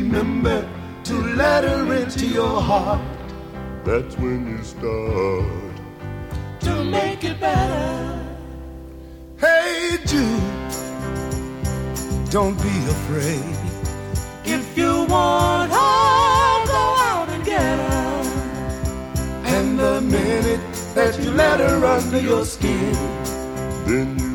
remember to let her into your heart. That's when you start to make it better. Hey Jude, don't be afraid. If you want her, go out and get her. And the minute that you let her under your skin, then you